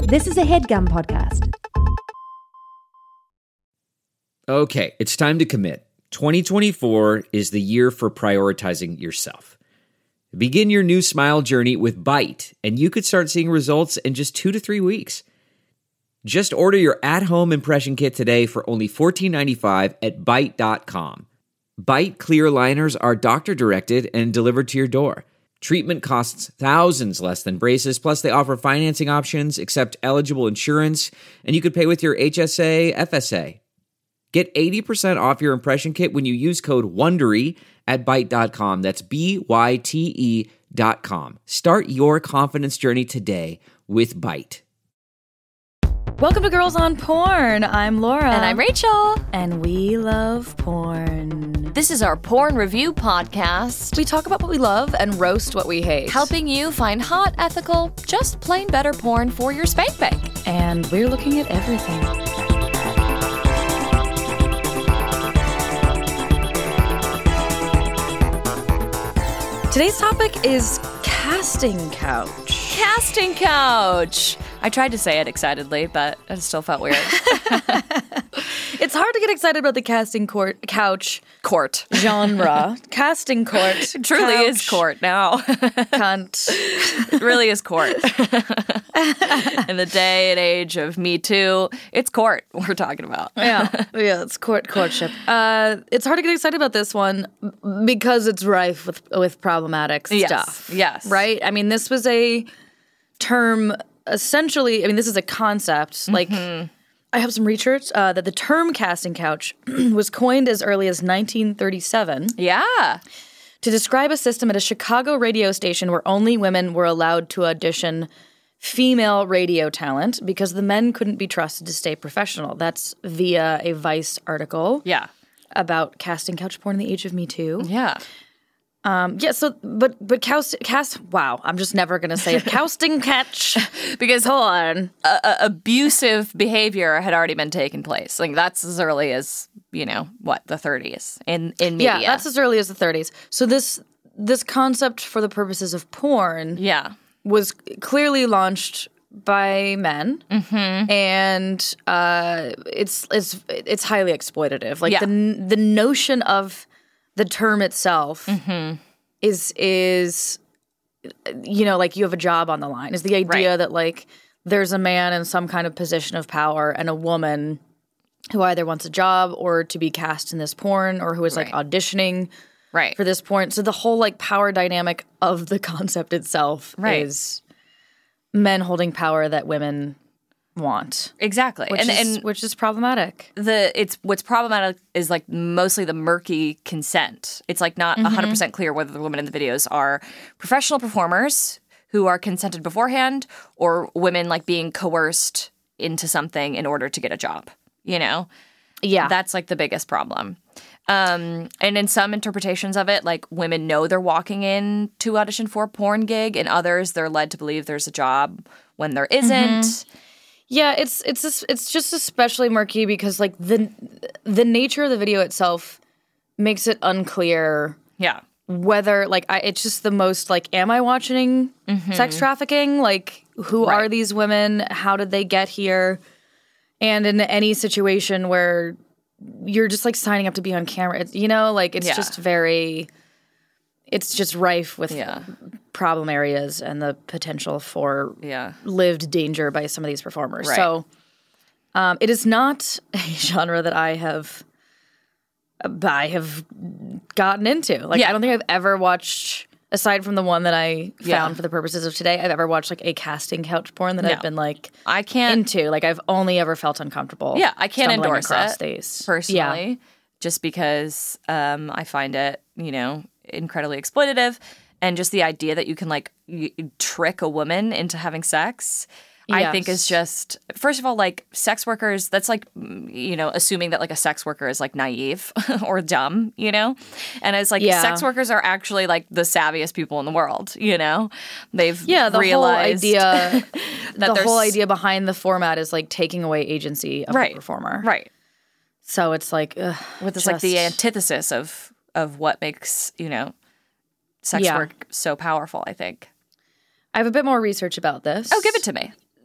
This is a HeadGum podcast. Okay, it's time to commit. 2024 is the year for prioritizing yourself. Begin your new smile journey with Byte, and you could start seeing results in just 2 to 3 weeks. Just order your at-home impression kit today for only $14.95 at Byte.com. Byte clear liners are doctor-directed and delivered to your door. Treatment costs thousands less than braces, plus they offer financing options, accept eligible insurance, and you could pay with your HSA, FSA. Get 80% off your impression kit when you use code WONDERY at Byte.com. That's BYTE.com. Start your confidence journey today with Byte. Welcome to Girls on Porn. I'm Laura. And I'm Rachel. And we love porn. This is our porn review podcast. We talk about what we love and roast what we hate. Helping you find hot, ethical, just plain better porn for your spank bank. And we're looking at everything. Today's topic is casting couch. Casting couch. I tried to say it excitedly, but it still felt weird. It's hard to get excited about the casting couch genre. Casting court. It truly couch, is court now. Cunt. It really is court. In the day and age of Me Too, it's court we're talking about. Yeah, it's courtship. It's hard to get excited about this one because it's rife with problematic stuff. Yes. Right? I mean, this was a term, essentially, this is a concept. Like, I have some research that the term casting couch was coined as early as 1937. Yeah. To describe a system at a Chicago radio station where only women were allowed to audition female radio talent because the men couldn't be trusted to stay professional. That's via a Vice article. Yeah. About casting couch porn in the age of Me Too. Yeah. Wow, I'm just never going to say it. Casting couch. Because porn. Abusive behavior had already been taking place. Like, that's as early as, the 30s in media. Yeah, that's as early as the 30s. So this concept for the purposes of porn was clearly launched by men, and it's highly exploitative. Like, the notion of the term itself is like, you have a job on the line. Is the idea that, like, there's a man in some kind of position of power and a woman who either wants a job or to be cast in this porn or who is like auditioning for this porn. So the whole, like, power dynamic of the concept itself is men holding power that women want. Exactly. Which is problematic. What's problematic is, like, mostly the murky consent. It's, like, not 100% clear whether the women in the videos are professional performers who are consented beforehand or women, like, being coerced into something in order to get a job, Yeah. That's, like, the biggest problem. And in some interpretations of it, like, women know they're walking in to audition for a porn gig, and others they're led to believe there's a job when there isn't. Yeah, it's just especially murky because, like, the nature of the video itself makes it unclear. Yeah. Whether, like, it's just the most, like, am I watching sex trafficking? Like, who are these women? How did they get here? And in any situation where you're just, like, signing up to be on camera, it's just very, it's just rife with problem areas and the potential for lived danger by some of these performers. Right. So it is not a genre that I have gotten into. Like, I don't think I've ever watched, aside from the one that I found for the purposes of today, I've ever watched, like, a casting couch porn that I've been, like, I can't into. Like, I've only ever felt uncomfortable. Yeah, I can't endorse it these. Personally, just because I find it, incredibly exploitative, and just the idea that you can, like, trick a woman into having sex. I think is just, first of all, like, sex workers, that's like, assuming that, like, a sex worker is, like, naive or dumb, And it's like, sex workers are actually, like, the savviest people in the world, They've realized the whole idea behind the format is, like, taking away agency of the performer. Right. So it's like, it's like the antithesis of what makes, sex work so powerful, I think. I have a bit more research about this. Oh, give it to me.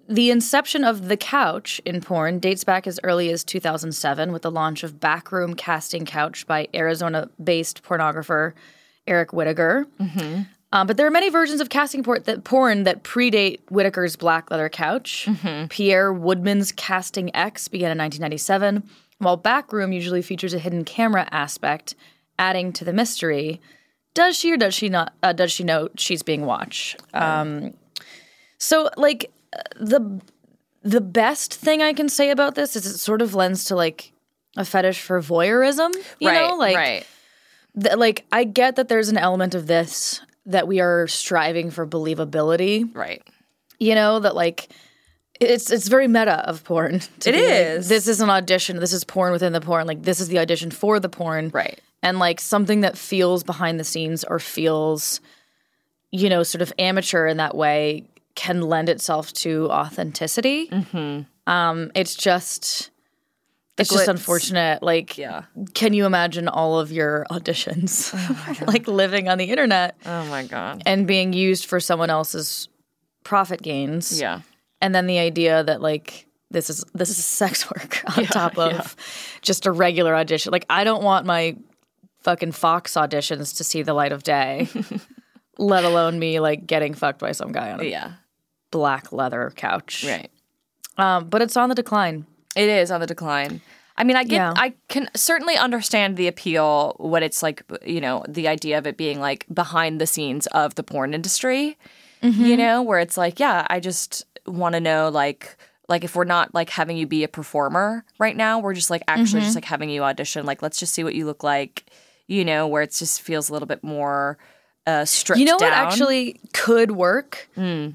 the inception of the couch in porn dates back as early as 2007 with the launch of Backroom Casting Couch by Arizona-based pornographer Eric Whittaker. But there are many versions of casting porn that predate Whittaker's black leather couch. Pierre Woodman's Casting X began in 1997, while Backroom usually features a hidden camera aspect, adding to the mystery. Does she or does she not? Does she know she's being watched? So, like, the best thing I can say about this is it sort of lends to, like, a fetish for voyeurism. You know? Like, like, I get that there's an element of this that we are striving for believability. Right. You know, that, like, it's very meta of porn. It is. Like, this is an audition. This is porn within the porn. Like, this is the audition for the porn. Right. And, like, something that feels behind the scenes or feels, you know, sort of amateur in that way can lend itself to authenticity. It's just unfortunate. Like, can you imagine all of your auditions like living on the internet? Oh my God. And being used for someone else's profit gains. Yeah. And then the idea that, like, this is sex work on top of just a regular audition. Like, I don't want my fucking Fox auditions to see the light of day, let alone me, like, getting fucked by some guy on a black leather couch. Right. But it's on the decline. It is on the decline. I mean, I can certainly understand the appeal when it's, like, you know, the idea of it being, like, behind the scenes of the porn industry, you know, where it's like, yeah, I just want to know, like if we're not, like, having you be a performer right now, we're just, like, actually just, like, having you audition. Like, let's just see what you look like, you know, where it just feels a little bit more stripped down. You know what actually could work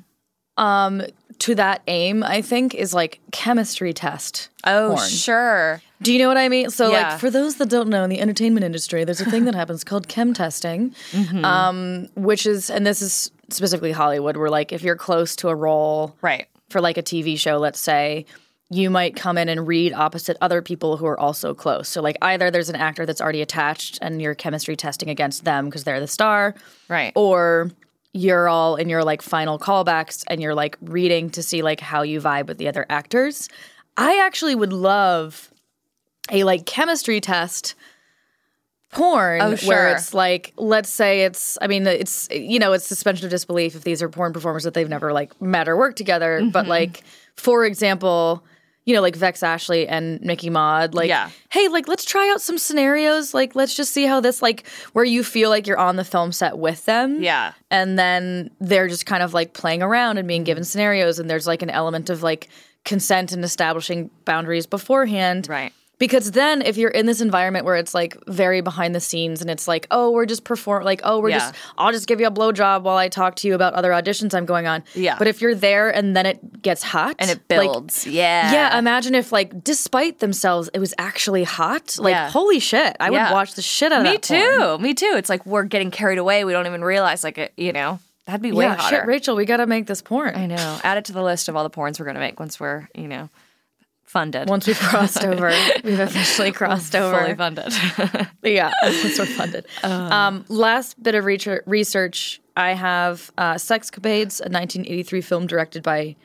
to that aim, I think, is, like, chemistry test porn. Sure. Do you know what I mean? So, like, for those that don't know, in the entertainment industry, there's a thing that happens called chem testing, which is, and this is specifically Hollywood, where, like, if you're close to a role for, like, a TV show, let's say, you might come in and read opposite other people who are also close. So, like, either there's an actor that's already attached and you're chemistry testing against them because they're the star. Right. Or you're all in your, like, final callbacks and you're, like, reading to see, like, how you vibe with the other actors. I actually would love a, like, chemistry test porn where it's, like, let's say it's, I mean, it's, you know, it's suspension of disbelief if these are porn performers that they've never, like, met or worked together. But, like, for example, you know, like Vex Ashley and Mickey Maud, like, hey, like, let's try out some scenarios. Like, let's just see how this, like, where you feel like you're on the film set with them. Yeah. And then they're just kind of, like, playing around and being given scenarios. And there's, like, an element of, like, consent and establishing boundaries beforehand. Right. Because then if you're in this environment where it's, like, very behind the scenes and it's like, oh, we're just I'll just give you a blowjob while I talk to you about other auditions I'm going on. Yeah. But if you're there and then it gets hot. And it builds. Like, yeah, imagine if, like, despite themselves, it was actually hot. Like, holy shit. I would watch the shit out of that porn. Me too. It's like we're getting carried away. We don't even realize, like, it, you know. That'd be way hotter. Shit, Rachel, we got to make this porn. I know. Add it to the list of all the porns we're going to make once we're, you know, funded. Once we've crossed over. We've officially crossed over. Fully funded. Yeah, once we're funded. Last bit of research, I have Sexcapades, a 1983 film directed by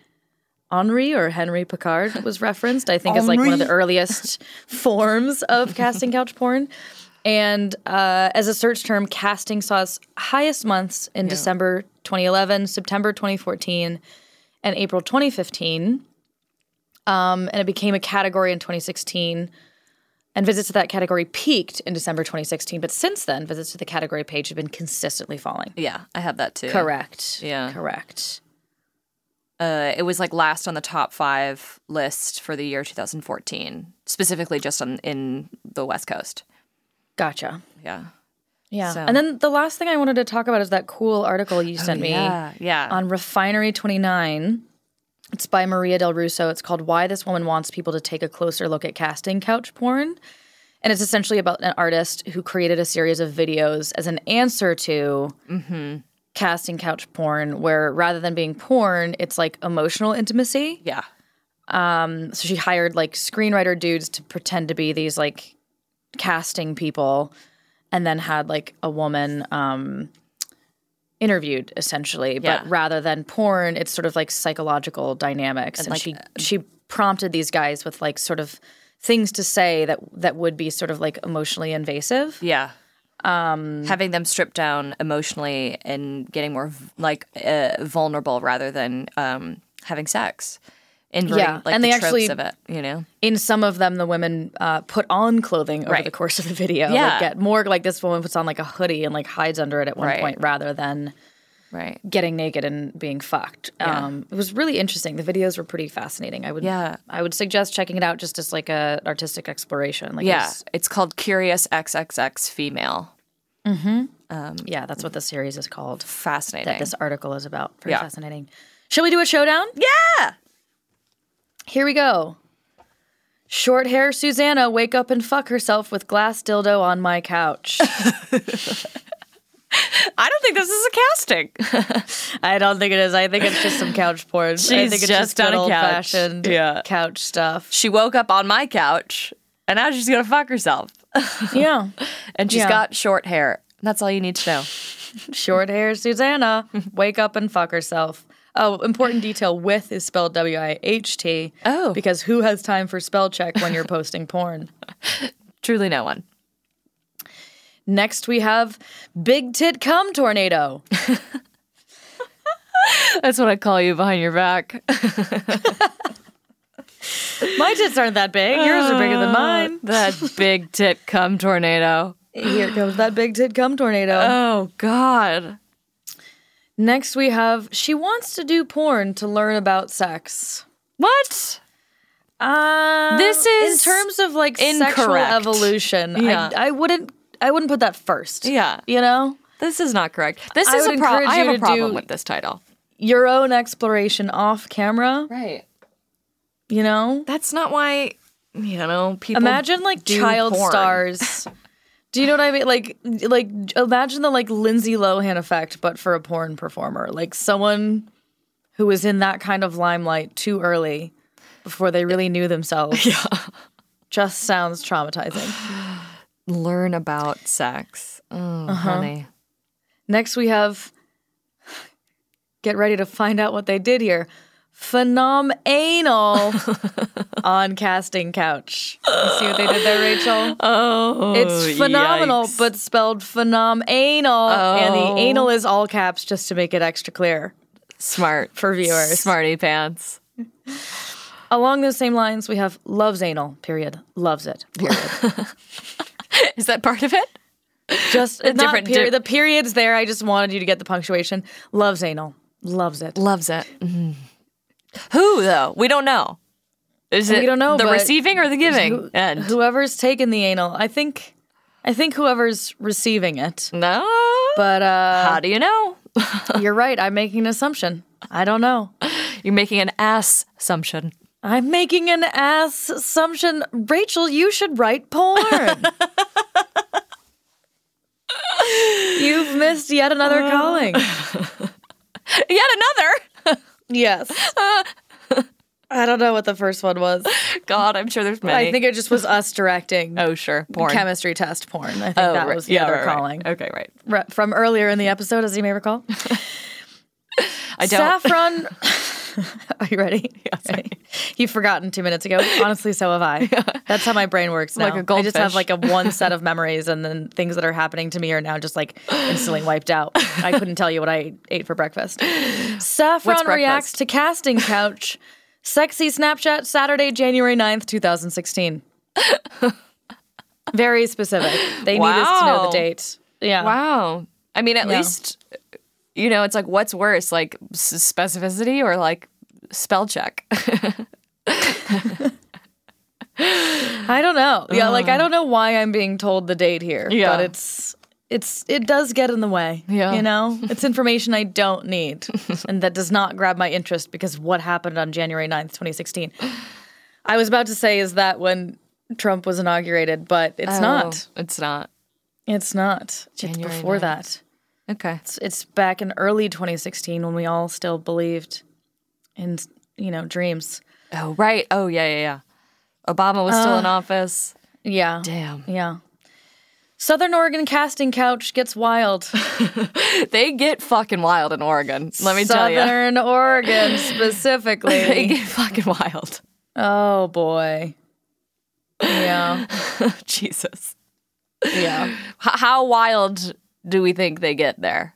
Henry Picard was referenced, I think, as, like, one of the earliest forms of casting couch porn. And as a search term, casting saw its highest months in December 2011, September 2014, and April 2015. And it became a category in 2016. And visits to that category peaked in December 2016. But since then, visits to the category page have been consistently falling. Yeah, I have that too. Correct. Yeah. Correct. It was, like, last on the top 5 list for the year 2014, specifically just in the West Coast. Gotcha. Yeah. Yeah. So. And then the last thing I wanted to talk about is that cool article you sent me on Refinery 29. It's by Maria Del Russo. It's called Why This Woman Wants People to Take a Closer Look at Casting Couch Porn. And it's essentially about an artist who created a series of videos as an answer to casting couch porn, where rather than being porn, it's, like, emotional intimacy. Yeah. So she hired, like, screenwriter dudes to pretend to be these, like, casting people, and then had, like, a woman interviewed, essentially. Yeah. But rather than porn, it's sort of like psychological dynamics. And like, she prompted these guys with like sort of things to say that would be sort of like emotionally invasive. Yeah. Having them stripped down emotionally and getting more vulnerable rather than having sex. Inverting, like, and the they tropes actually, of it, you know? in some of them, the women put on clothing over Right. the course of the video. Yeah. Like, get more like this woman puts on like a hoodie and like hides under it at one Right. point rather than Right. getting naked and being fucked. Yeah. It was really interesting. The videos were pretty fascinating. I would suggest checking it out just as like a artistic exploration. Like Yeah. It's called Curious XXX Female. yeah, that's what the series is called. Fascinating. That this article is about. Very Yeah. fascinating. Shall we do a showdown? Yeah! Here we go. Short hair Susanna wake up and fuck herself with glass dildo on my couch. I don't think this is a casting. I don't think it is. I think it's just some couch porn. I She's think it's just on good a couch. old-fashioned Yeah. couch stuff. She woke up on my couch, and now she's going to fuck herself. Yeah. And she's Yeah. got short hair. That's all you need to know. Short hair Susanna wake up and fuck herself. Oh, important detail, with is spelled W-I-H-T. Oh. Because who has time for spell check when you're posting porn? Truly no one. Next we have Big Tit Cum Tornado. That's what I call you behind your back. My tits aren't that big. Yours are bigger than mine. That big tit cum tornado. Here comes that Big Tit Cum Tornado. Oh, God. Next we have she wants to do porn to learn about sex. What? This is in terms of like sexual incorrect. evolution. Yeah. I wouldn't put that first. Yeah. You know? This is not correct. This I is would a problem. encourage I have you a to problem do- with this title. Your own exploration off camera, Right. you know? That's not why, people Imagine like do child porn. stars. Do you know what I mean? Like imagine the like Lindsay Lohan effect, but for a porn performer. Like someone who was in that kind of limelight too early before they really knew themselves. Yeah. Just sounds traumatizing. Learn about sex. Oh, honey. Next we have, get ready to find out what they did here. Phenomenal on casting couch. You see what they did there, Rachel? Oh, It's phenomenal, yikes. but spelled phenomenal. And the anal is all caps just to make it extra clear Smart. for viewers. Smarty pants. Along those same lines, we have loves anal, period. Loves it, period. Is that part of it? Just not different- period. The period's there. I just wanted you to get the punctuation. Loves anal. Loves it. Loves it. Who, though? We don't know. Is it We don't know, the but receiving or the giving? And Whoever's taken the anal, I think whoever's receiving it. no. But How do you know? you're right. I'm making an assumption. I don't know. You're making an ass assumption. I'm making an ass assumption. Rachel, you should write porn. You've missed yet another calling. Yet another. Yes. I don't know what the first one was. God, I'm sure there's many. I think it just was us directing Oh, sure. Porn. chemistry test porn. I think Oh, that right. was the other right. calling. Okay, right. From earlier in the episode, as you may recall. I don't. Saffron. Are you ready? Yeah, sorry. You've forgotten 2 minutes ago. Honestly, so have I. That's how my brain works now. Like a I just have goldfish. like one set of memories, and then things that are happening to me are now just like instantly wiped out. I couldn't tell you what I ate for breakfast. Saffron What's reacts breakfast? to casting couch. Sexy Snapchat, Saturday, January 9th, 2016. Very specific. They need us to know the Wow. date. Yeah. Wow. I mean, at Yeah. least, it's like, what's worse, like specificity or like spell check? I don't know. Yeah, like I don't know why I'm being told the date here. Yeah. But it does get in the way. Yeah. You know? It's information I don't need. And that does not grab my interest because what happened on January 9th, 2016. I was about to say, is that when Trump was inaugurated, but it's not. It's not. It's not. January it's before 9th. that. Okay. It's back in early 2016 when we all still believed in, dreams. Oh, right. Oh, yeah. Obama was still in office. Yeah. Damn. Yeah. Southern Oregon casting couch gets wild. They get fucking wild in Oregon, let me tell you. Southern Oregon specifically. They get fucking wild. Oh, boy. Yeah. Jesus. Yeah. How wild do we think they get there?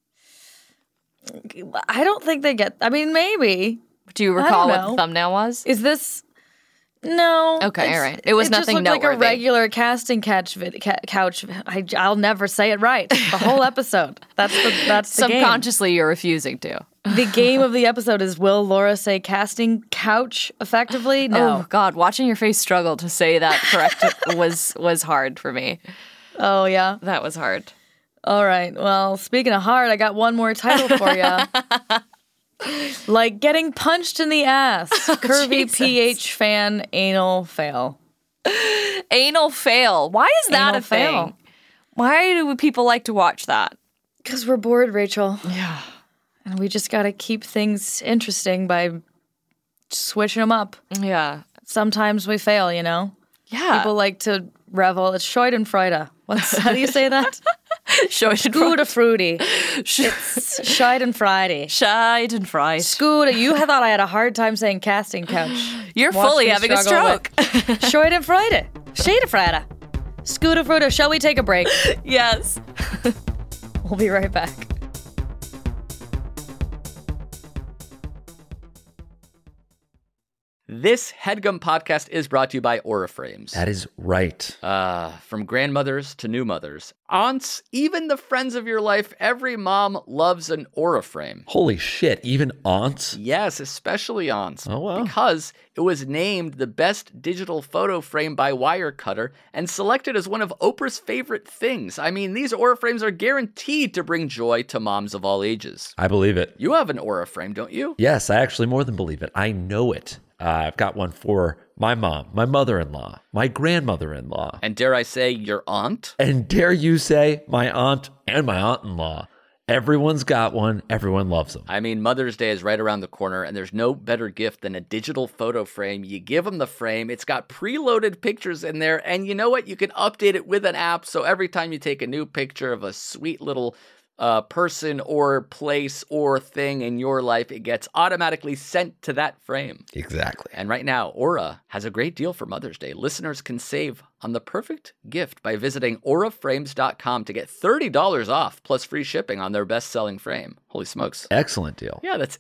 I don't think they get... I mean, maybe. Do you recall what know. the thumbnail was? Is this... No. Okay, all right. It was nothing just looked noteworthy. like a regular casting couch. I'll never say it right. The whole episode. That's the game. Subconsciously, you're refusing to. The game of the episode is, will Laura say casting couch effectively? No. Oh, God. Watching your face struggle to say that correct was hard for me. Oh, yeah? That was hard. All right. Well, speaking of hard, I got one more title for you. Like getting punched in the ass. Curvy Jesus. PH fan anal fail. Anal fail. Why is that Anal a thing? fail. Why do people like to watch that? Because we're bored, Rachel. Yeah. And we just got to keep things interesting by switching them up. Yeah. Sometimes we fail, you know? Yeah. People like to revel. It's Schadenfreude. How do you say that? Scooter fruity. It's Schadenfreude. Schadenfreude. Scooter, you thought I had a hard time saying casting couch. You're Watch fully me having a struggle stroke. Schadenfreude. Schadenfreude. Scooter fruity. Shall we take a break? Yes. We'll be right back. This HeadGum podcast is brought to you by Aura Frames. That is right. From grandmothers to new mothers, aunts, even the friends of your life, every mom loves an Aura Frame. Holy shit, even aunts? Yes, especially aunts. Oh, wow. Because it was named the best digital photo frame by Wirecutter and selected as one of Oprah's favorite things. I mean, these Aura Frames are guaranteed to bring joy to moms of all ages. I believe it. You have an Aura Frame, don't you? Yes, I actually more than believe it. I know it. I've got one for my mom, my mother-in-law, my grandmother-in-law. And dare I say, your aunt? And dare you say, my aunt and my aunt-in-law. Everyone's got one. Everyone loves them. I mean, Mother's Day is right around the corner, and there's no better gift than a digital photo frame. You give them the frame. It's got preloaded pictures in there, and you know what? You can update it with an app, so every time you take a new picture of a sweet little person or place or thing in your life, it gets automatically sent to that frame. Exactly. And right now, Aura has a great deal for Mother's Day. Listeners can save on the perfect gift by visiting auraframes.com to get $30 off plus free shipping on their best-selling frame. Holy smokes. Excellent deal. Yeah, that's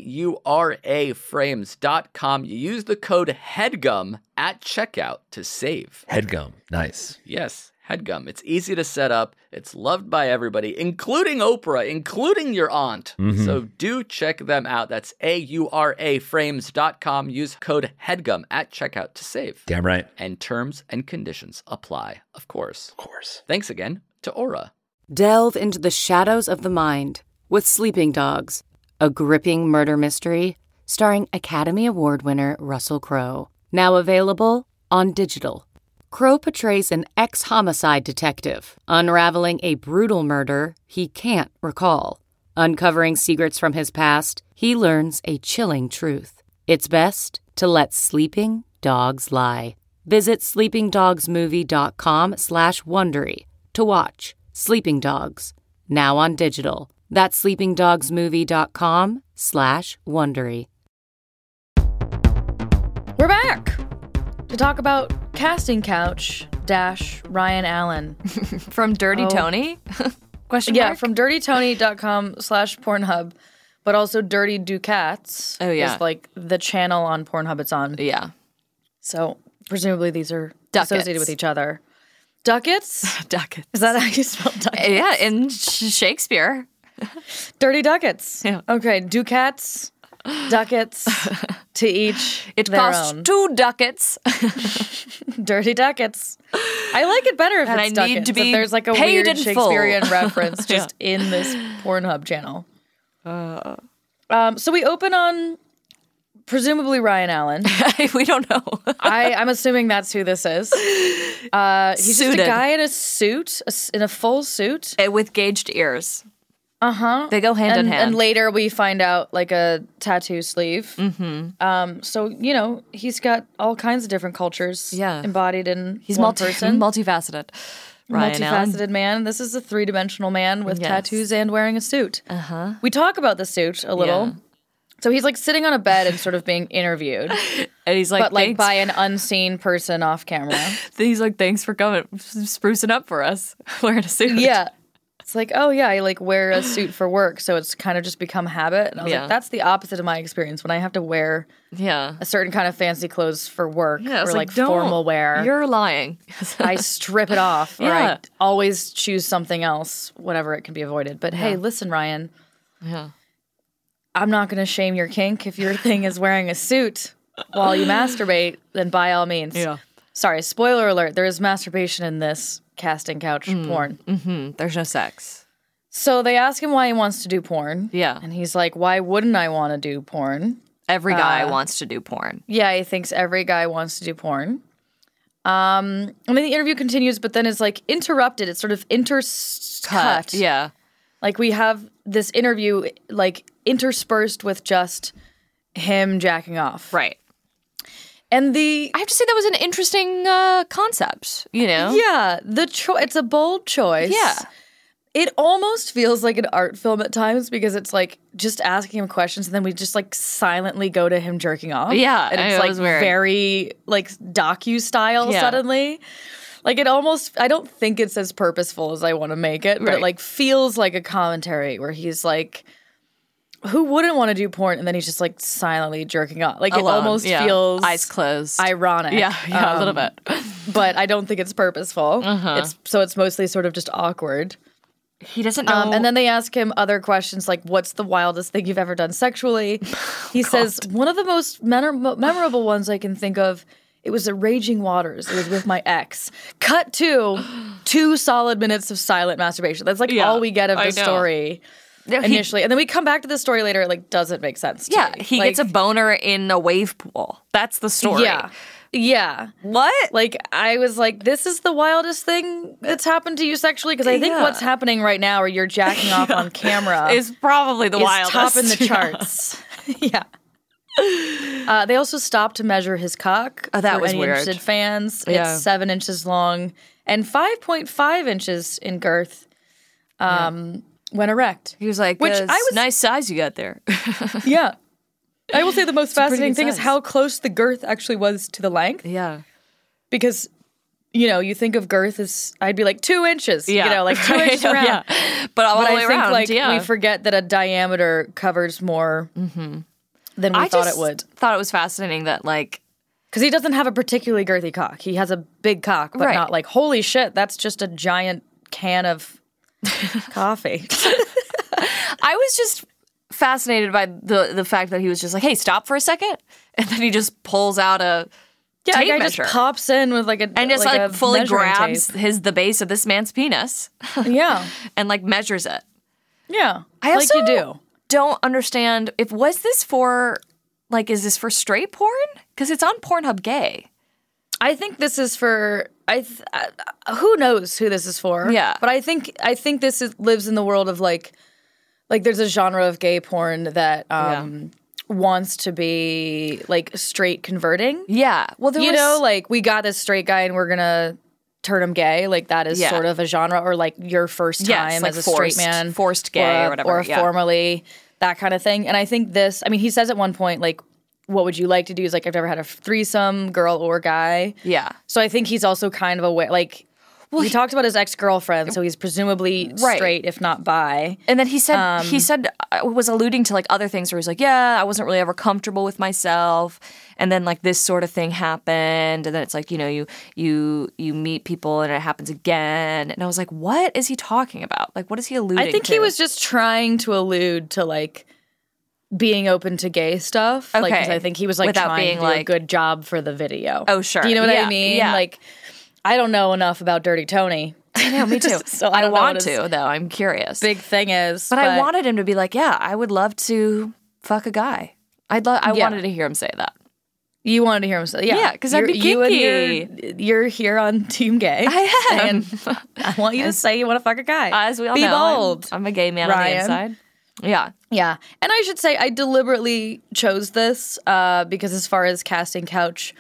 auraframes.com. You use the code HEADGUM at checkout to save. HeadGum. Nice. Yes, HeadGum. It's easy to set up. It's loved by everybody, including Oprah, including your aunt. So do check them out. That's auraframes.com. Use code HEADGUM at checkout to save. Damn right. And terms and conditions apply, of course. Of course. Thanks again to Aura. Delve into the shadows of the mind with Sleeping Dogs, a gripping murder mystery starring Academy Award winner Russell Crowe. Now available on digital. Crowe portrays an ex-homicide detective unraveling a brutal murder he can't recall. Uncovering secrets from his past, he learns a chilling truth. It's best to let sleeping dogs lie. Visit sleepingdogsmovie.com/Wondery to watch Sleeping Dogs, now on digital. That's sleepingdogsmovie.com/Wondery. We're back to talk about casting couch - Ryan Allen. From Dirty Tony? Question Yeah, mark? from dirtytony.com/Pornhub, but also Dirty Ducats. Oh, yeah. is like the channel on Pornhub it's on. Yeah. So presumably these are Ducats. associated with each other. Ducats? Ducats. Is that how you spell ducats? Yeah, in Shakespeare. Dirty Ducats. Yeah. Okay, Ducats, Ducats, to each It their costs own. 2 ducats. Dirty Ducats. I like it better if And it's I need Ducats, to be if there's like a paid weird in full. Shakespearean reference just in this Pornhub channel. So we open on presumably Ryan Allen. We don't know. I'm assuming that's who this is. He's just a Suited. guy in a suit, in a full suit. With gauged ears. Uh-huh. They go hand in hand. And later we find out like a tattoo sleeve. Mm-hmm. So, you know, he's got all kinds of different cultures Yeah. embodied in He's one person. multifaceted. Ryan Allen. multifaceted man. This is a 3-dimensional man with Yes. tattoos and wearing a suit. We talk about the suit a little. Yeah. So he's like sitting on a bed and sort of being interviewed, And he's like, but like thanks. by an unseen person off camera. He's like, thanks for coming, sprucing up for us, wearing a suit. Yeah. It's like, oh yeah, I like wear a suit for work, so it's kind of just become habit. And I was Yeah. like, that's the opposite of my experience when I have to wear Yeah. a certain kind of fancy clothes for work Yeah, I or was like don't. formal wear. You're lying. I strip it off, or Yeah. I always choose something else, whatever it can be avoided. But hey, listen, Ryan, Yeah. I'm not going to shame your kink. If your thing is wearing a suit while you masturbate, then by all means. Yeah. Sorry, spoiler alert, there is masturbation in this casting couch porn. There's no sex. So they ask him why he wants to do porn. Yeah. And he's like, why wouldn't I want to do porn? Every guy wants to do porn. Yeah, he thinks every guy wants to do porn. And then the interview continues, but then is like interrupted. It's sort of intercut. Yeah. Like we have this interview like interspersed with just him jacking off. Right. And the I have to say that was an interesting concept, you know? yeah, it's a bold choice. Yeah. It almost feels like an art film at times because it's like just asking him questions and then we just like silently go to him jerking off. Yeah, And it's it like was weird. very like docu-style Yeah. suddenly. Like it almost, I don't think it's as purposeful as I want to make it, but it Right. like feels like a commentary where he's like, who wouldn't want to do porn? And then he's just like silently jerking off. Like Alone, it almost yeah. feels eyes closed. ironic. Yeah, a little bit. But I don't think it's purposeful. It's mostly sort of just awkward. He doesn't know. And then they ask him other questions like, what's the wildest thing you've ever done sexually? He says, one of the most memorable ones I can think of, it was at Raging Waters. It was with my ex. Cut to 2 solid minutes of silent masturbation. That's like Yeah, all we get of I the know. story initially. And then we come back to the story later. It like doesn't make sense to yeah, me. he Like, gets a boner in a wave pool. That's the story. Yeah. Yeah. What? Like, I was like, this is the wildest thing that's happened to you sexually? Because I think Yeah. what's happening right now, where you're jacking off on camera, Is probably the is wildest. top in the Yeah. charts. Yeah. They also stopped to measure his cock. that for was any weird. interested fans. Yeah. It's 7 inches long and 5.5 inches in girth when erect. He was like, Which I was- nice size you got there. Yeah. I will say the most fascinating good thing is size. how close the girth actually was to the length. yeah. Because, you know, you think of girth as, I'd be like 2 inches. Yeah. You know, like 2 inches around. Yeah. But all But the I way think around, like yeah. we forget that a diameter covers more than we I thought just it would. thought it was fascinating that, like, Because he doesn't have a particularly girthy cock. He has a big cock, but Right. not like, holy shit, that's just a giant can of coffee. I was just fascinated by the fact that he was just like, hey, stop for a second. And then he just pulls out a Yeah, tape a guy measure. just pops in with like a and just like like a fully measuring grabs tape. the base of this man's penis Yeah, and like measures it. yeah. I like you also do. don't understand if was this for like is this for straight porn? Because it's on Pornhub Gay. I think this is for. Who knows who this is for? Yeah. but I think this lives in the world of like there's a genre of gay porn that wants to be like straight converting. Yeah. Well, there You was, know, like we got this straight guy and we're gonna turn him gay. Like that is Yeah. sort of a genre, or like your first Yes, time like as a straight forced- man, forced gay or whatever, or yeah. formally that kind of thing. And I think this. I mean, he says at one point like, "What would you like to do?" Is like, "I've never had a threesome, girl or guy." Yeah. So I think he's also kind of aware. Like, he talked about his ex-girlfriend, so he's presumably Right. straight, if not bi. And then he said was alluding to like other things where he's like, yeah, I wasn't really ever comfortable with myself, and then like this sort of thing happened, and then it's like, you know, you meet people and it happens again, and I was like, what is he talking about? Like, what is he alluding to? I think he was just trying to allude to like being open to gay stuff. Like, 'cause Okay. I think he was like Without trying being, to do a like- good job for the video. Oh, sure. Do you know what Yeah, I mean? yeah. Like, I don't know enough about Dirty Tony. I know, me too. So I don't know want what his to though. I'm curious. Big thing is, but I wanted him to be like, yeah, I would love to fuck a guy. I Yeah. wanted to hear him say that. You wanted to hear him say, yeah, Yeah, 'cause that'd be You and kinky. you're here on Team Gay. I am. And I want you to say you want to fuck a guy. As we all Be know, bold. I'm a gay man on the Ryan. inside. Yeah. Yeah. And I should say I deliberately chose this because as far as casting couch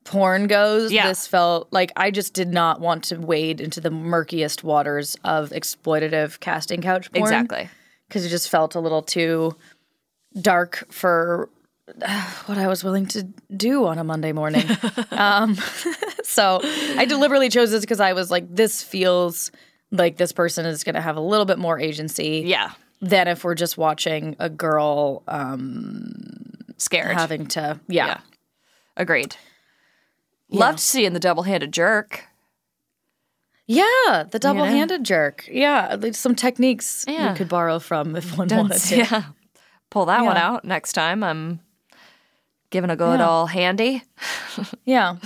porn goes, Yeah. this felt like I just did not want to wade into the murkiest waters of exploitative casting couch porn. Exactly. Because it just felt a little too dark for what I was willing to do on a Monday morning. So I deliberately chose this because I was like, this feels like this person is going to have a little bit more agency Yeah. than if we're just watching a girl Scared. having to, yeah. Agreed. Loved seeing the double-handed jerk. Yeah, the double-handed jerk. Yeah, like some techniques Yeah. we could borrow from if one wanted to. Yeah. Pull that one Yeah. out next time. I'm giving a good old handy. Yeah.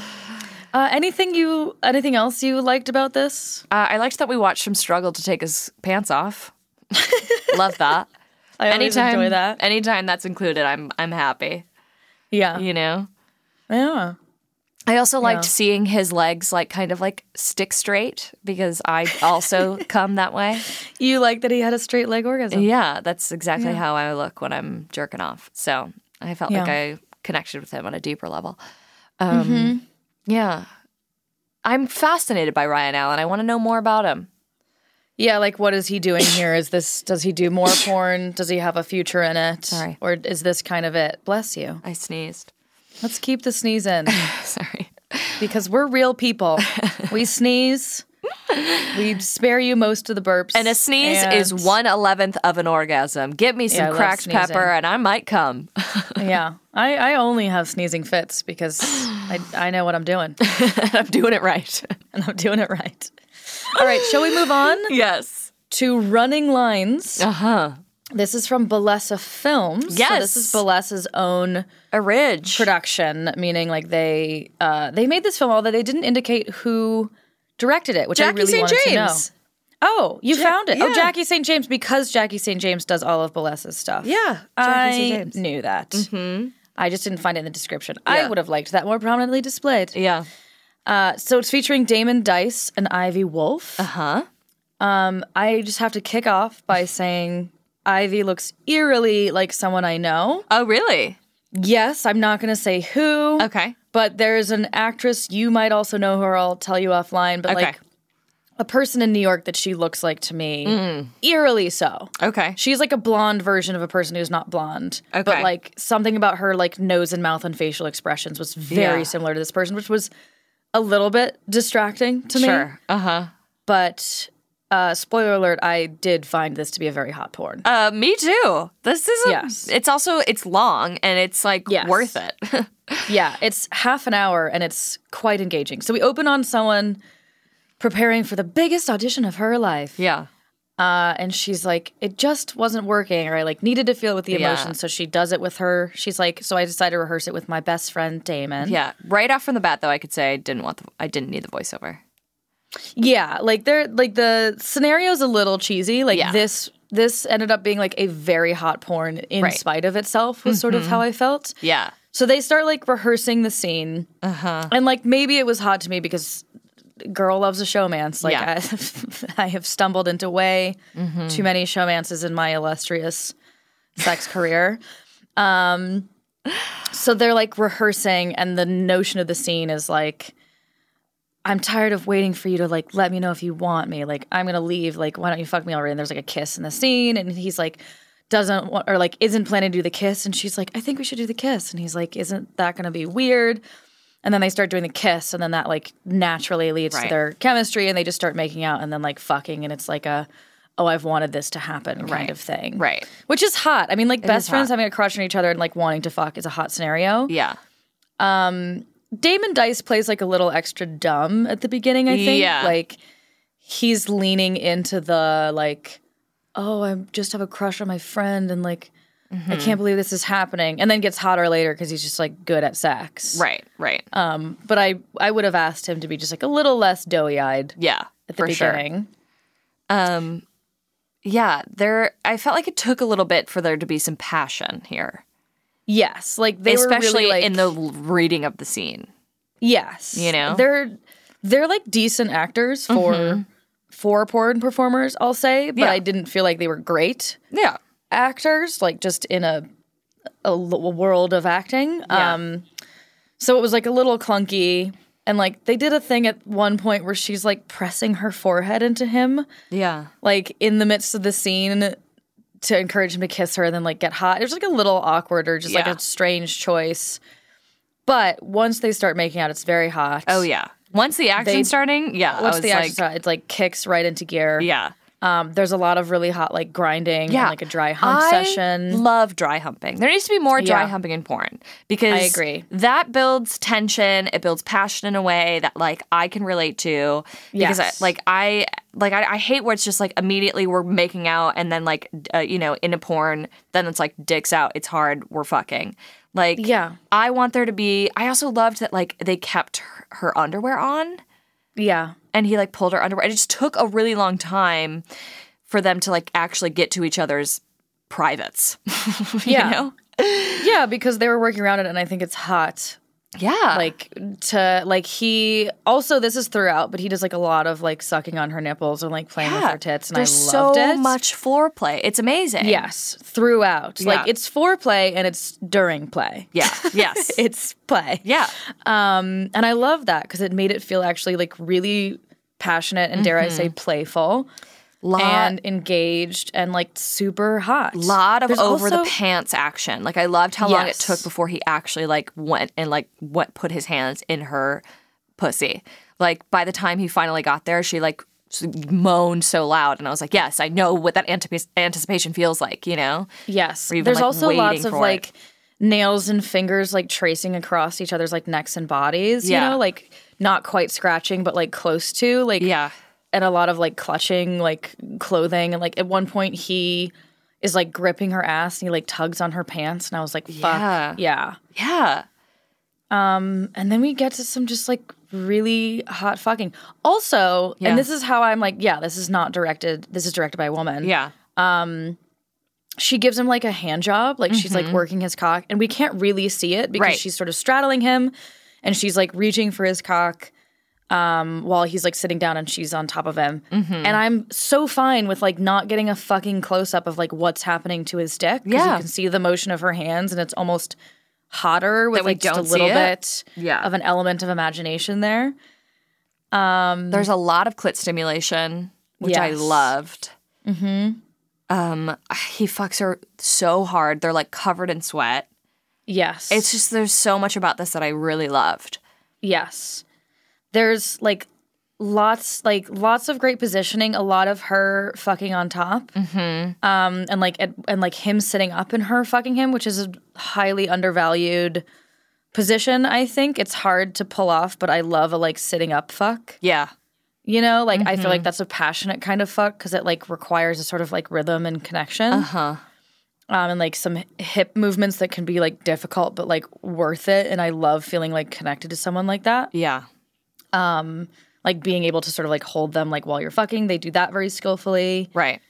Anything else you liked about this? I liked that we watched him struggle to take his pants off. Love that. I always enjoy that. Anytime that's included, I'm happy. Yeah. You know? Yeah. I also liked Yeah. seeing his legs like kind of like stick straight because I also come that way. You like that he had a straight leg orgasm? Yeah, that's exactly how I look when I'm jerking off. So I felt like Yeah. I connected with him on a deeper level. Yeah. I'm fascinated by Ryan Allen. I want to know more about him. Yeah, like what is he doing here? Does he do more porn? Does he have a future in it? Sorry. Or is this kind of it? Bless you. I sneezed. Let's keep the sneeze in Sorry. because we're real people. We sneeze. We spare you most of the burps. And a sneeze is and- 1/11 of an orgasm. Get me I some love cracked sneezing. pepper and I might come. Yeah, I only have sneezing fits because I know what I'm doing I'm doing it right. and I'm doing it right. All right, shall we move on Yes. to Running Lines? Uh-huh. This is from Bellessa Films. So Yes. this is Bellessa's own A ridge. production, meaning like they made this film, although they didn't indicate who directed it, which I Jackie really St. wanted to know. James. Oh, you found it. Oh, yeah. Jackie St. James, because Jackie St. James does all of Bellessa's stuff. Yeah, Jackie I St. James. knew that. Mm-hmm. I just didn't find it in the description. I Yeah. would have liked that more prominently displayed. Yeah. So it's featuring Damon Dice and Ivy Wolf. Uh-huh. I just have to kick off by saying Ivy looks eerily like someone I know. Oh, really? Yes, I'm not going to say who. Okay. But there's an actress, you might also know her, I'll tell you offline, but Okay. like a person in New York that she looks like to me, eerily so. Okay. She's like a blonde version of a person who's not blonde. Okay. But like something about her like nose and mouth and facial expressions was very Yeah. similar to this person, which was a little bit distracting to me. Sure. Uh-huh. But spoiler alert, I did find this to be a very hot porn. Me too. This is Yes. it's long and it's like Yes. worth it. Yeah, it's half an hour and it's quite engaging. So we open on someone preparing for the biggest audition of her life. Yeah. And she's like, it just wasn't working, or I like needed to feel it with the Yeah. emotion. So she does it with her. She's like, so I decided to rehearse it with my best friend Damon. Yeah. Right off from the bat though, I could say I didn't need the voiceover. Yeah, like the scenario's a little cheesy. Like Yeah. this ended up being like a very hot porn in Right. spite of itself was sort of how I felt. Yeah. So they start like rehearsing the scene. And like maybe it was hot to me because girl loves a showmance. Like Yeah. I have stumbled into way too many showmances in my illustrious sex career. So they're like rehearsing and the notion of the scene is like, I'm tired of waiting for you to like let me know if you want me. Like I'm gonna leave. Like why don't you fuck me already? And there's like a kiss in the scene, and he's like doesn't want or like isn't planning to do the kiss, and she's like I think we should do the kiss, and he's like isn't that gonna be weird? And then they start doing the kiss, and then that like naturally leads to Right. their chemistry, and they just start making out, and then like fucking, and it's like a oh I've wanted this to happen kind Right. of thing, Right. Which is hot. I mean like best is friends hot. having a crush on each other and like wanting to fuck is a hot scenario. Yeah. Damon Dice plays like a little extra dumb at the beginning, I think. Yeah. Like he's leaning into the like, oh, I just have a crush on my friend and like I can't believe this is happening. And then gets hotter later because he's just like good at sex. Right. Right. But I would have asked him to be just like a little less doughy eyed yeah. at the for sure. beginning. Yeah. I felt like it took a little bit for there to be some passion here. Yes. Like they Especially were really like in the reading of the scene. yes. You know? They're like decent actors for porn performers, I'll say, but Yeah. I didn't feel like they were great Yeah. actors, like just in a world of acting. Yeah. So it was like a little clunky. And like they did a thing at one point where she's like pressing her forehead into him. Yeah. Like in the midst of the scene to encourage him to kiss her and then like get hot. It was like a little awkward or just like a strange choice. But once they start making out, it's very hot. Oh, yeah. Once the action's starting, Once the action starts, it like kicks right into gear. Yeah. There's a lot of really hot like grinding and like a dry hump session. I love dry humping. There needs to be more dry humping in porn because I agree. That builds tension. It builds passion in a way that like I can relate to. Because I hate where it's just like immediately we're making out and then like in a porn then it's like dicks out. It's hard. We're fucking. Like I want there to be. I also loved that like they kept her underwear on. Yeah. And he like pulled her underwear. It just took a really long time for them to like actually get to each other's privates. You know? Yeah, because they were working around it and I think it's hot. Yeah. He also, this is throughout, but he does like a lot of like sucking on her nipples and like playing with her tits and There's I loved it. so much foreplay. It's amazing. Yes, throughout. Yeah. Like it's foreplay and it's during play. Yeah. Yes. It's play. Yeah. And I love that because it made it feel actually like really passionate and dare I say playful. And engaged and like super hot. Lot of over the pants action. Like I loved how long it took before he actually like went and like put his hands in her pussy. Like by the time he finally got there, she like moaned so loud, and I was like, yes, I know what that anticipation feels like. You know? Yes. Even, There's like, also lots of like it. nails and fingers like tracing across each other's like necks and bodies. You know, like not quite scratching, but like close to. Like and a lot of like clutching like clothing, and like at one point he is like gripping her ass and he like tugs on her pants and I was like fuck yeah and then we get to some just like really hot fucking also and this is how I'm like this is directed by a woman. She gives him like a hand job, like she's like working his cock and we can't really see it because she's sort of straddling him and she's like reaching for his cock while he's like sitting down and she's on top of him. And I'm so fine with like not getting a fucking close up of like what's happening to his dick. Because you can see the motion of her hands and it's almost hotter with like just a little bit of an element of imagination there. There's a lot of clit stimulation, which I loved. He fucks her so hard. They're like covered in sweat. Yes. It's just there's so much about this that I really loved. Yes. There's like lots of great positioning, a lot of her fucking on top, and like him sitting up and her fucking him, which is a highly undervalued position. I think it's hard to pull off, but I love a like sitting up fuck. Yeah, you know, like I feel like that's a passionate kind of fuck because it like requires a sort of like rhythm and connection. And like some hip movements that can be like difficult, but like worth it. And I love feeling like connected to someone like that. Yeah. Like being able to sort of like hold them like while you're fucking. They do that very skillfully. Right.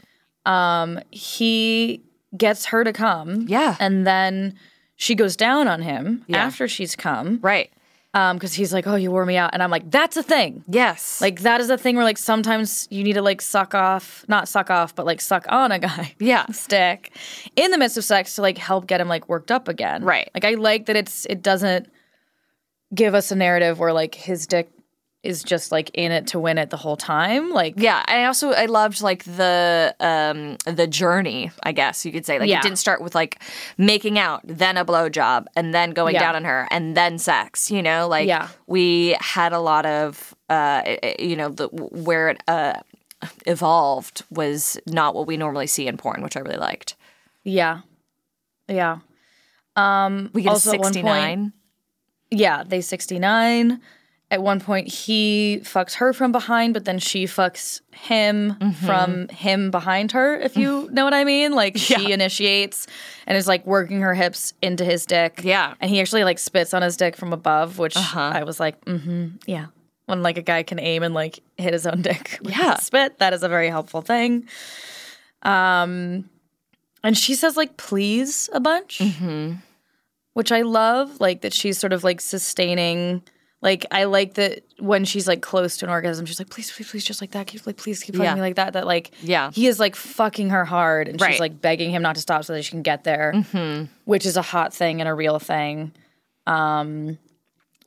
He gets her to come. Yeah. And then she goes down on him after she's come. Right. Because he's like, oh, you wore me out. And I'm like, that's a thing. Yes. Like that is a thing where like sometimes you need to like not suck off, but like suck on a guy. Yeah. Stick in the midst of sex to like help get him like worked up again. Right. Like I like that it doesn't give us a narrative where like his dick is just like in it to win it the whole time. Like I loved like the journey, I guess you could say. Like it didn't start with like making out, then a blowjob, and then going down on her, and then sex, you know? Like we had a lot of where it evolved was not what we normally see in porn, which I really liked. Yeah. Yeah. We get also a 69. Yeah, they 69. At one point, he fucks her from behind, but then she fucks him from him behind her, if you know what I mean. Like, she initiates and is, like, working her hips into his dick. Yeah. And he actually, like, spits on his dick from above, which I was like, yeah. When, like, a guy can aim and, like, hit his own dick with a spit, that is a very helpful thing. And she says, like, please a bunch, which I love. Like, that she's sort of, like, sustaining... Like, I like that when she's, like, close to an orgasm, she's like, please, please, please, just like that. Please keep fucking me like that. That, like, he is, like, fucking her hard. And she's, like, begging him not to stop so that she can get there, which is a hot thing and a real thing.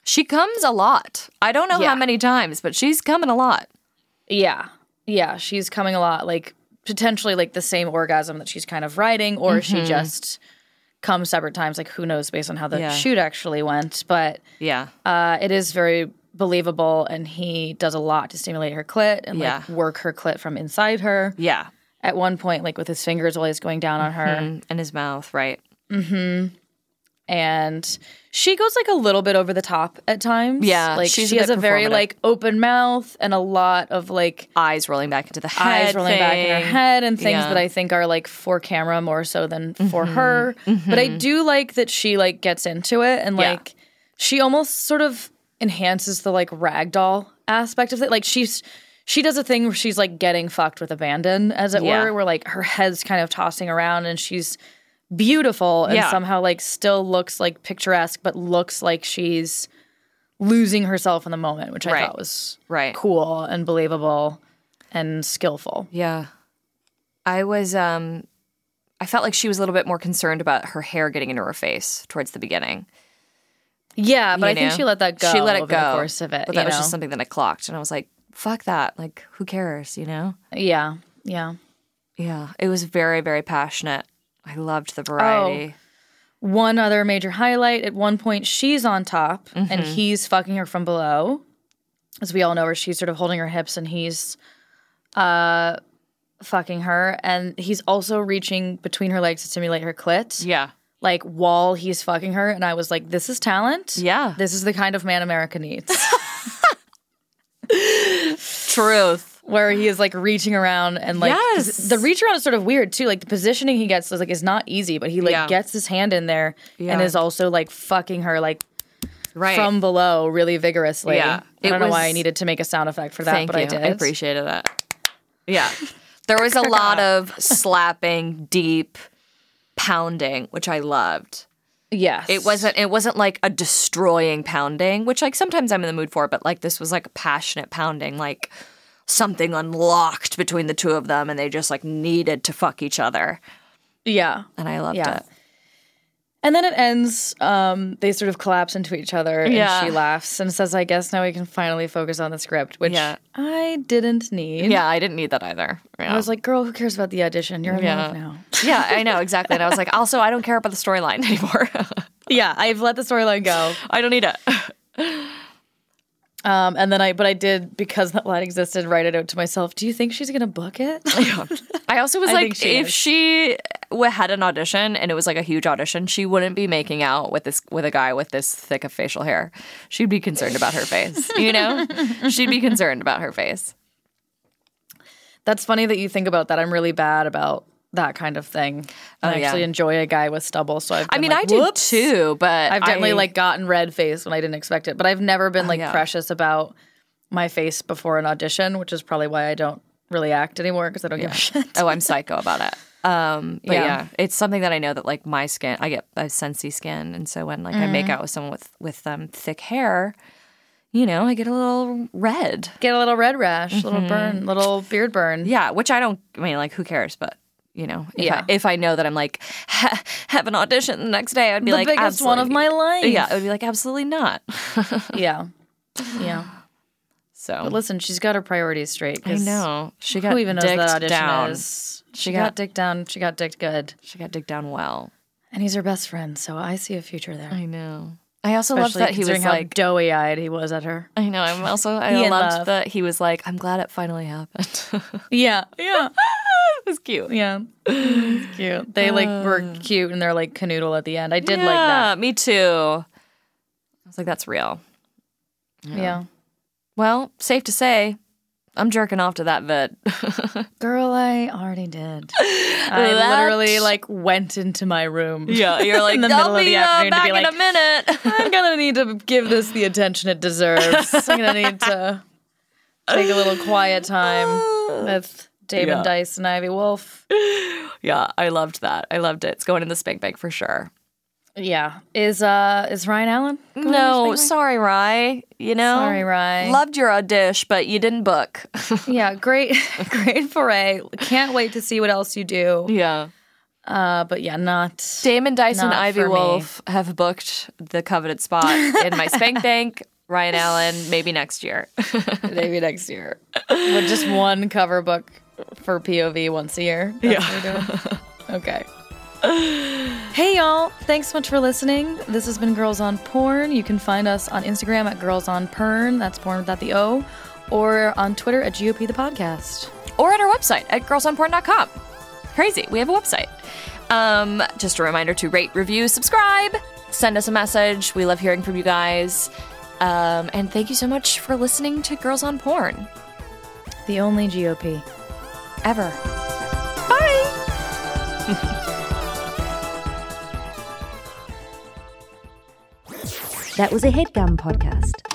She comes a lot. I don't know Yeah. how many times, but she's coming a lot. Yeah. Yeah, she's coming a lot, like, potentially, like, the same orgasm that she's kind of riding, or she just comes separate times. Like, who knows based on how the shoot actually went. But Yeah. it is very believable, and he does a lot to stimulate her clit and, like, work her clit from inside her. Yeah. At one point, like, with his fingers while he's going down on her. In his mouth, right. And she goes, like, a little bit over the top at times. Yeah, Like, she's she a has bit a very, performative. like, open mouth and a lot of, like, Eyes rolling back into the head. eyes rolling back in her head and things Yeah. that I think are like for camera more so than for her. But I do like that she like gets into it and Yeah. like she almost sort of enhances the like ragdoll aspect of it. Like she does a thing where she's like getting fucked with abandon, as it Yeah. were, where like her head's kind of tossing around and she's beautiful and Yeah. somehow like still looks like picturesque, but looks like she's losing herself in the moment, which I Right. thought was Right. cool and believable and skillful. Yeah. I was, I felt like she was a little bit more concerned about her hair getting into her face towards the beginning. Yeah, but You I think know? she let that go. She let it over go. the course of it. But that was just something that I clocked. And I was like, fuck that. Like, who cares, you know? Yeah, yeah. Yeah. It was very, very passionate. I loved the variety. One other major highlight: at one point, she's on top and he's fucking her from below, as we all know, where she's sort of holding her hips and he's fucking her, and he's also reaching between her legs to stimulate her clit. Yeah. Like while he's fucking her, and I was like, "This is talent. Yeah. This is the kind of man America needs." Truth. Where he is like reaching around and like 'cause Yes. the reach around is sort of weird too. Like the positioning he gets is not easy, but he like Yeah. gets his hand in there Yeah. and is also like fucking her like Right. from below really vigorously. Yeah. I don't know why was- I needed to make a sound effect for that, Thank but you. I did. I appreciated that. Yeah. There was a lot of slapping, deep pounding, which I loved. Yes, It wasn't like a destroying pounding, which like sometimes I'm in the mood for, but like this was like a passionate pounding, like something unlocked between the two of them and they just like needed to fuck each other. Yeah, And I loved Yeah. it. and then it ends. They sort of collapse into each other, and Yeah. she laughs and says, "I guess now we can finally focus on the script," which Yeah. I didn't need. Yeah, I didn't need that either. Yeah. I was like, "Girl, who cares about the audition? You're in love now." Yeah, I know, exactly. And I was like, also, I don't care about the storyline anymore. Yeah, I've let the storyline go. I don't need it. And then I did, because that line existed, write it out to myself. Do you think she's gonna book it? I also was I like, think she if is. she had an audition and it was like a huge audition, she wouldn't be making out with a guy with this thick of facial hair. She'd be concerned about her face, you know? She'd be concerned about her face. That's funny that you think about that. I'm really bad about that kind of thing. I yeah. actually enjoy a guy with stubble, so I've been I mean, like, I do "Whoops." too, but I've definitely I- like gotten red face when I didn't expect it, but I've never been like yeah. precious about my face before an audition, which is probably why I don't really act anymore, because I don't give a shit. Oh, I'm psycho about it. But Yeah. yeah, it's something that I know that like my skin, I get a sensy skin, and so when like I make out with someone with thick hair, you know, I get a little red. Get a little red rash, little burn, little beard burn. Yeah, which I mean, like, who cares? But you know, Yeah. if I know that I'm like have an audition the next day, I'd be The like, biggest one of my life. Yeah, I would be like, absolutely not. Yeah. Yeah. So But listen, she's got her priorities straight. I 'cause know she got Who even knows that dicked audition down. is? She She got got- dicked down. She got dicked good. She got digged down well. And he's her best friend, so I see a future there. I know. I also loved Especially that he was considering how like, doughy-eyed he was at her. I know. I He in loved love. that he was like, I'm glad it finally happened. Yeah, yeah, It was cute. yeah. It's cute. They like were cute and they're like canoodle at the end. I did like that. Me too. I was like, that's real. Yeah. Well, safe to say, I'm jerking off to that vid. Girl, I already did. I That- literally like went into my room. Yeah, you're like, In the I'll middle of be the afternoon to back be in like, a minute. I'm gonna need to give this the attention it deserves. I'm gonna need to take a little quiet time with Damon Yeah. Dice and Ivy Wolf. Yeah, I loved that. I loved it. It's going in the spank bank for sure. Yeah. Is Ryan Allen? going in No, the spank sorry, Rye. You know, Sorry, Rye. Loved your audition, but you didn't book. bank? Yeah, great foray. Can't wait to see what else you do. Yeah. But yeah, not Damon Dice and not Ivy for me. Wolf have booked the coveted spot in my spank bank. Ryan Allen, maybe next year. Maybe next year. With just one cover book for POV once a year. That's what we're doing. Okay. Hey y'all, thanks so much for listening. This has been Girls on Porn. You can find us on Instagram at Girls on Pern, that's porn without the O, or on Twitter at GOP the podcast. Or at our website at girlsonporn.com. Crazy, we have a website. Just a reminder to rate, review, subscribe, send us a message. We love hearing from you guys. And thank you so much for listening to Girls on Porn. The only GOP. Ever. That was a HeadGum podcast.